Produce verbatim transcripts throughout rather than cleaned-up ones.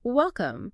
Welcome.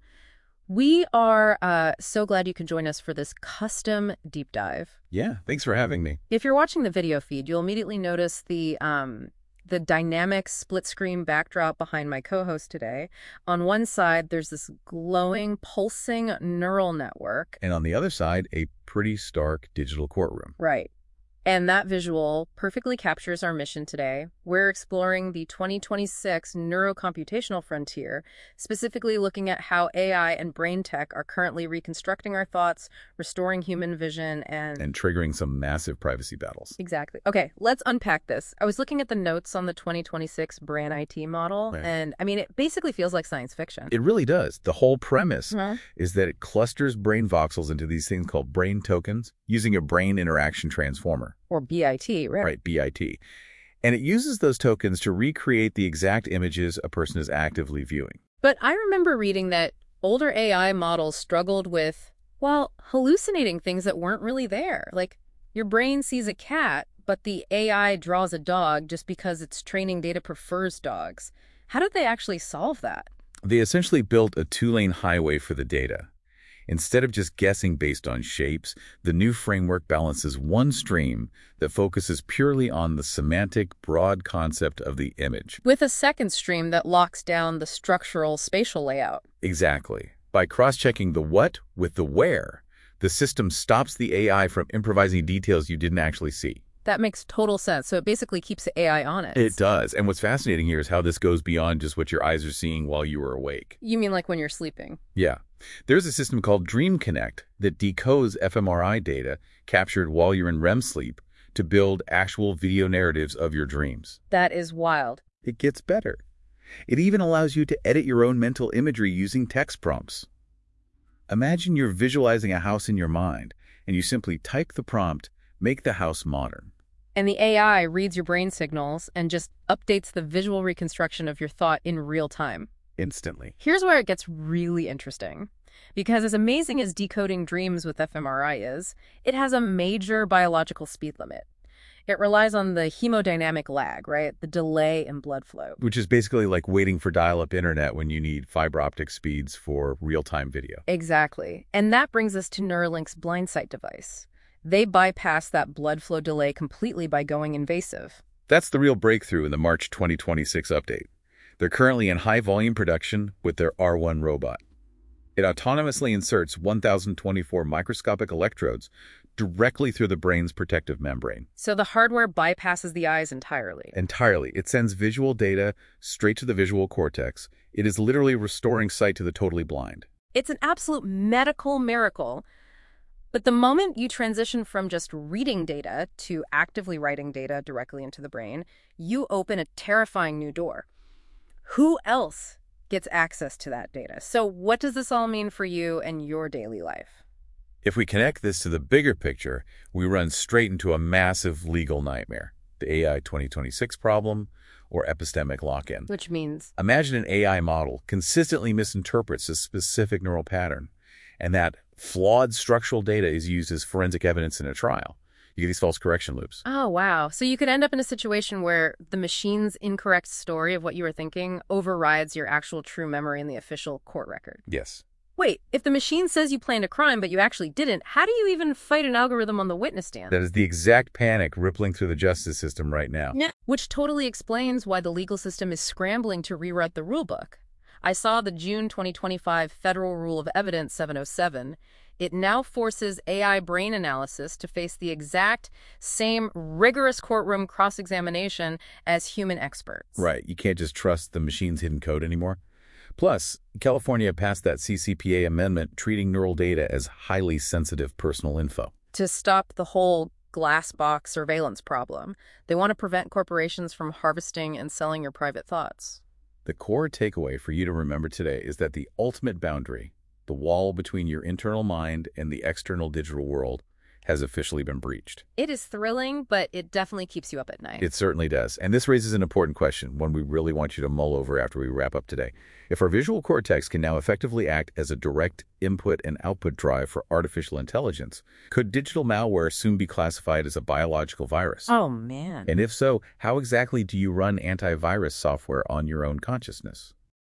We are uh, so glad you can join us for this custom deep dive. Yeah, thanks for having me. If you're watching the video feed, you'll immediately notice the um, the dynamic split-screen backdrop behind my co-host today. On one side, there's this glowing, pulsing neural network. And on the other side, a pretty stark digital courtroom. Right. And that visual perfectly captures our mission today. We're exploring the twenty twenty-six neurocomputational frontier, specifically looking at how A I and brain tech are currently reconstructing our thoughts, restoring human vision, and... And triggering some massive privacy battles. Exactly. Okay, let's unpack this. I was looking at the notes on the twenty twenty-six Brain I T model, Right. and I mean, it basically feels like science fiction. It really does. The whole premise Uh-huh. is that it clusters brain voxels into these things called brain tokens using a brain interaction transformer. Or B I T, right? Right, B I T. And it uses those tokens to recreate the exact images a person is actively viewing. But I remember reading that older A I models struggled with, well, hallucinating things that weren't really there. Like, your brain sees a cat, but the A I draws a dog just because its training data prefers dogs. How did they actually solve that? They essentially built a two-lane highway for the data. Instead of just guessing based on shapes, the new framework balances one stream that focuses purely on the semantic, broad concept of the image. With a second stream that locks down the structural spatial layout. Exactly. By cross-checking the what with the where, the system stops the A I from improvising details you didn't actually see. That makes total sense. So it basically keeps the A I honest. It does. And what's fascinating here is how this goes beyond just what your eyes are seeing while you are awake. You mean like when you're sleeping? Yeah. There's a system called Dream Connect that decodes fMRI data captured while you're in R E M sleep to build actual video narratives of your dreams. That is wild. It gets better. It even allows you to edit your own mental imagery using text prompts. Imagine you're visualizing a house in your mind, and you simply type the prompt, "Make the house modern." And the A I reads your brain signals and just updates the visual reconstruction of your thought in real time. Instantly. Here's where it gets really interesting. Because as amazing as decoding dreams with fMRI is, it has a major biological speed limit. It relies on the hemodynamic lag, right? The delay in blood flow. Which is basically like waiting for dial-up internet when you need fiber optic speeds for real-time video. Exactly. And that brings us to Neuralink's BlindSight device. They bypass that blood flow delay completely by going invasive. That's the real breakthrough in the March twenty twenty-six update. They're currently in high-volume production with their R one robot. It autonomously inserts one thousand twenty-four microscopic electrodes directly through the brain's protective membrane. So the hardware bypasses the eyes entirely. Entirely. It sends visual data straight to the visual cortex. It is literally restoring sight to the totally blind. It's an absolute medical miracle. But the moment you transition from just reading data to actively writing data directly into the brain, you open a terrifying new door. Who else gets access to that data? So what does this all mean for you and your daily life? If we connect this to the bigger picture, we run straight into a massive legal nightmare, the A I twenty twenty-six problem, or epistemic lock-in. Which means? Imagine an A I model consistently misinterprets a specific neural pattern, and that flawed structural data is used as forensic evidence in a trial. You get these false correction loops. Oh, wow. So you could end up in a situation where the machine's incorrect story of what you were thinking overrides your actual true memory in the official court record. Yes. Wait, if the machine says you planned a crime but you actually didn't, how do you even fight an algorithm on the witness stand? That is the exact panic rippling through the justice system right now. Yeah. Which totally explains why the legal system is scrambling to rewrite the rulebook. I saw the June twenty twenty-five Federal Rule of Evidence seven oh seven. It now forces A I brain analysis to face the exact same rigorous courtroom cross-examination as human experts. Right. You can't just trust the machine's hidden code anymore. Plus, California passed that C C P A amendment treating neural data as highly sensitive personal info. To stop the whole glass box surveillance problem, they want to prevent corporations from harvesting and selling your private thoughts. The core takeaway for you to remember today is that the ultimate boundary, the wall between your internal mind and the external digital world, has officially been breached. It is thrilling, but it definitely keeps you up at night. It certainly does. And this raises an important question, one we really want you to mull over after we wrap up today. If our visual cortex can now effectively act as a direct input and output drive for artificial intelligence, could digital malware soon be classified as a biological virus? Oh, man. And if so, how exactly do you run antivirus software on your own consciousness?